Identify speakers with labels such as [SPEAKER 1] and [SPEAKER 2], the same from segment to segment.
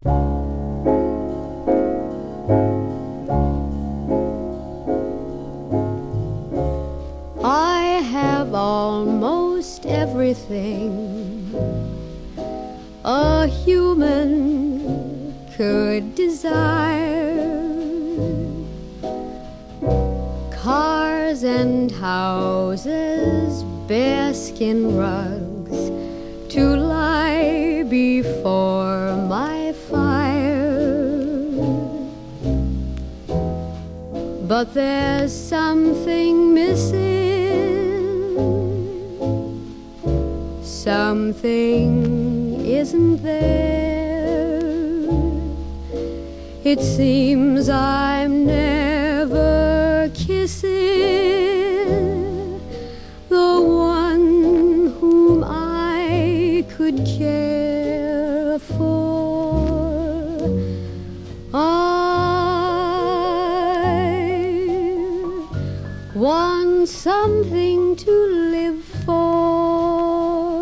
[SPEAKER 1] I have almost everything a human could desire. Cars and houses, bearskin rugs to lie before my fire. But there's something missing, something isn't there. It seems I'm never kissing the one whom I could care for. I want something to live for,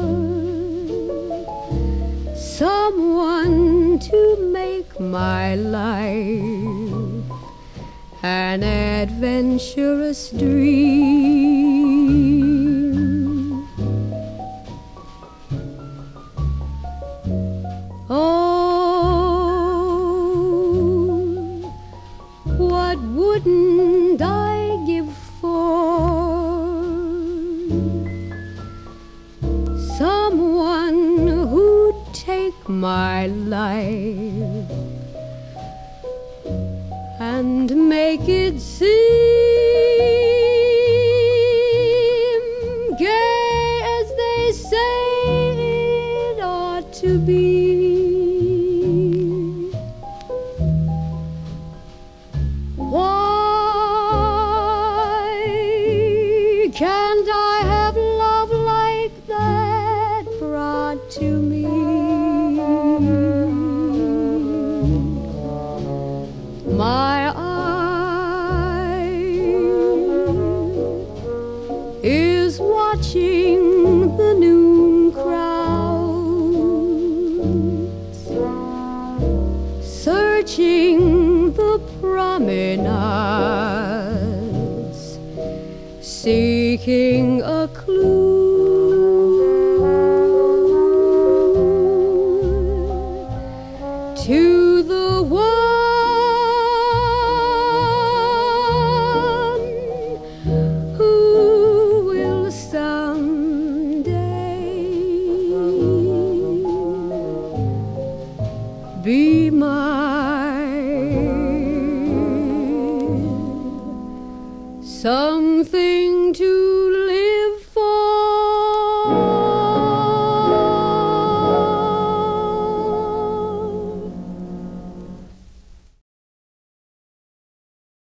[SPEAKER 1] someone to make my life an adventurous dream. Oh, what wouldn't I give for someone who'd take my life and make it seem gay as they say it ought to be. Why can't I have love like that brought to me? My eye is watching the noon crowds, searching the promenades, seeking a clue to the one be mine, something to